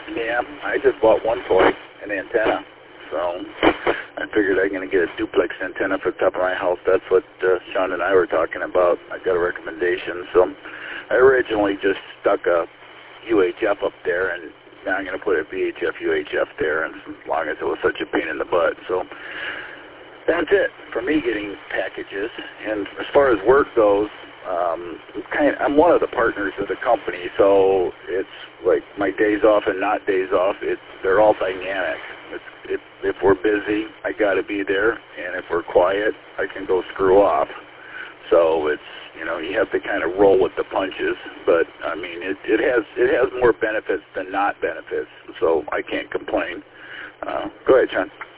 Yeah, I just bought one toy, an antenna. So I figured I'm going to get a duplex antenna for the top of my house. That's what Sean and I were talking about. I got a recommendation. So I originally just stuck a UHF up there, and now I'm going to put a VHF UHF there, and as long as it was such a pain in the butt. So that's it for me getting packages. And as far as work goes, I'm one of the partners of the company, so it's like my days off and not days off, they're all dynamic. If we're busy, I got to be there, and if we're quiet, I can go screw off. So it's, you have to kind of roll with the punches, but I mean, it has more benefits than not benefits, so I can't complain. Go ahead, Sean.